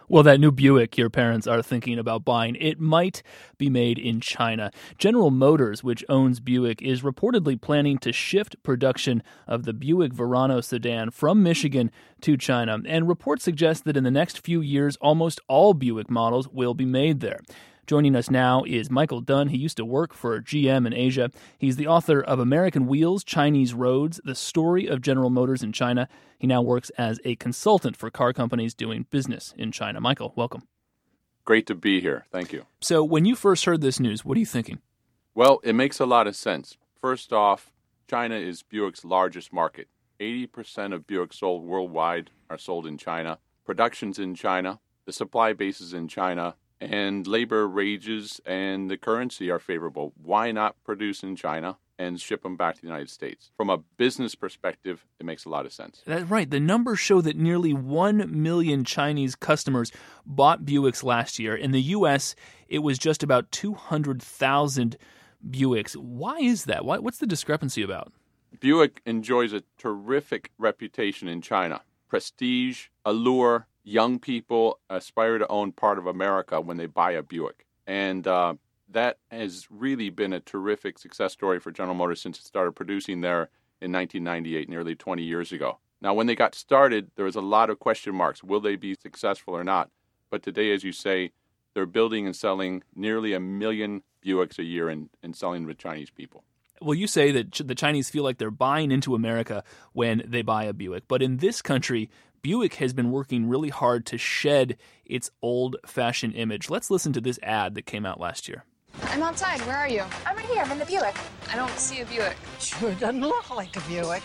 Well, that new Buick your parents are thinking about buying, it might be made in China. General Motors, which owns Buick, is reportedly planning to shift production of the Buick Verano sedan from Michigan to China. And reports suggest that in the next few years, almost all Buick models will be made there. Joining us now is Michael Dunn. He used to work for GM in Asia. He's the author of American Wheels, Chinese Roads, The Story of General Motors in China. He now works as a consultant for car companies doing business in China. Michael, welcome. Great to be here. Thank you. So when you first heard this news, what are you thinking? Well, it makes a lot of sense. First off, China is Buick's largest market. 80% of Buick sold worldwide are sold in China. Production's in China. The supply base is in China. And labor wages and the currency are favorable. Why not produce in China and ship them back to the United States? From a business perspective, it makes a lot of sense. That's right. The numbers show that nearly 1 million Chinese customers bought Buicks last year. In the U.S., it was just about 200,000 Buicks. Why is that? What's the discrepancy about? Buick enjoys a terrific reputation in China. Prestige, allure. Young people aspire to own part of America when they buy a Buick. And that has really been a terrific success story for General Motors since it started producing there in 1998, nearly 20 years ago. Now, when they got started, there was a lot of question marks. Will they be successful or not? But today, as you say, they're building and selling nearly 1 million Buicks a year and selling to Chinese people. Well, you say that the Chinese feel like they're buying into America when they buy a Buick. But in this country, Buick has been working really hard to shed its old-fashioned image. Let's listen to this ad that came out last year. I'm outside. Where are you? I'm right here. I'm in the Buick. I don't see a Buick. Sure doesn't look like a Buick.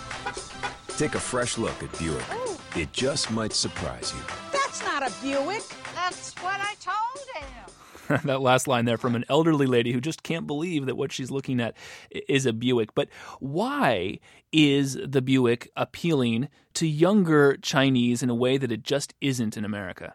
Take a fresh look at Buick. Ooh. It just might surprise you. That's not a Buick. That's what I told him. That last line there from an elderly lady who just can't believe that what she's looking at is a Buick. But why is the Buick appealing to younger Chinese in a way that it just isn't in America?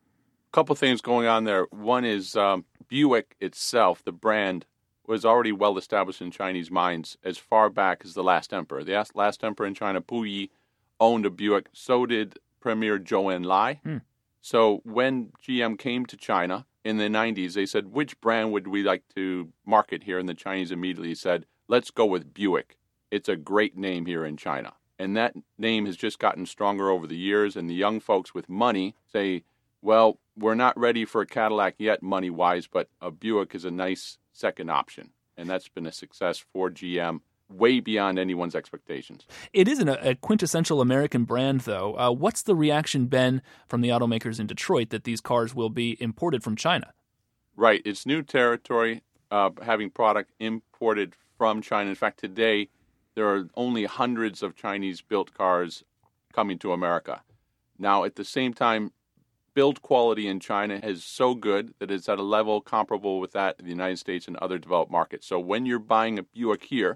A couple things going on there. One is Buick itself, the brand, was already well established in Chinese minds as far back as the last emperor. The last emperor in China, Puyi, owned a Buick. So did Premier Zhou Enlai. So when GM came to China in the 90s, they said, which brand would we like to market here? And the Chinese immediately said, let's go with Buick. It's a great name here in China. And that name has just gotten stronger over the years. And the young folks with money say, well, we're not ready for a Cadillac yet money-wise, but a Buick is a nice second option. And that's been a success for GM, way beyond anyone's expectations. It isn't a quintessential American brand, though. What's the reaction been from the automakers in Detroit that these cars will be imported from China? Right. It's new territory, having product imported from China. In fact, today, there are only hundreds of Chinese-built cars coming to America. Now, at the same time, build quality in China is so good that it's at a level comparable with that in the United States and other developed markets. So when you're buying a Buick here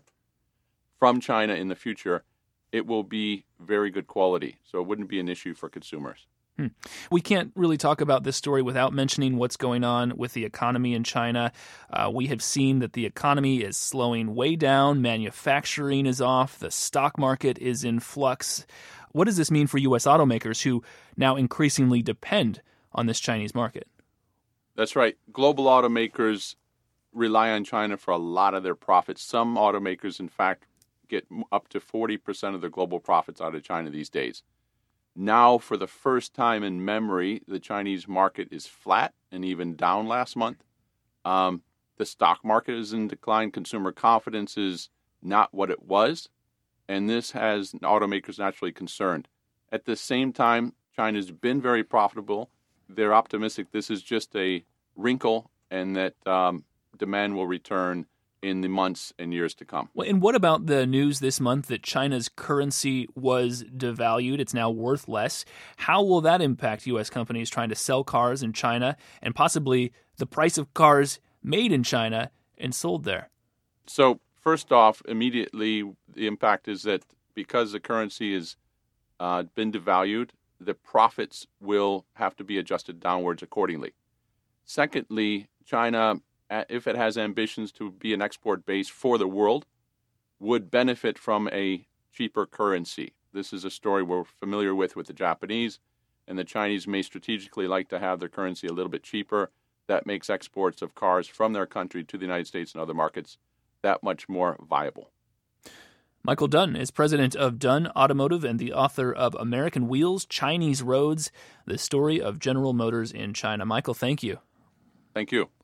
from China in the future, it will be very good quality. So it wouldn't be an issue for consumers. We can't really talk about this story without mentioning what's going on with the economy in China. We have seen that the economy is slowing way down. Manufacturing is off. The stock market is in flux. What does this mean for U.S. automakers who now increasingly depend on this Chinese market? That's right. Global automakers rely on China for a lot of their profits. Some automakers, in fact, get up to 40% of their global profits out of China these days. Now, for the first time in memory, the Chinese market is flat and even down last month. The stock market is in decline. Consumer confidence is not what it was. And this has automakers naturally concerned. At the same time, China's been very profitable. They're optimistic this is just a wrinkle and that demand will return in the months and years to come. Well, and what about the news this month that China's currency was devalued? It's now worth less. How will that impact U.S. companies trying to sell cars in China and possibly the price of cars made in China and sold there? So first off, immediately the impact is that because the currency has been devalued, the profits will have to be adjusted downwards accordingly. Secondly, China, if it has ambitions to be an export base for the world, would benefit from a cheaper currency. This is a story we're familiar with the Japanese. and the Chinese may strategically like to have their currency a little bit cheaper. That makes exports of cars from their country to the United States and other markets that much more viable. Michael Dunn is president of Dunn Automotive and the author of American Wheels, Chinese Roads, the story of General Motors in China. Michael, thank you. Thank you.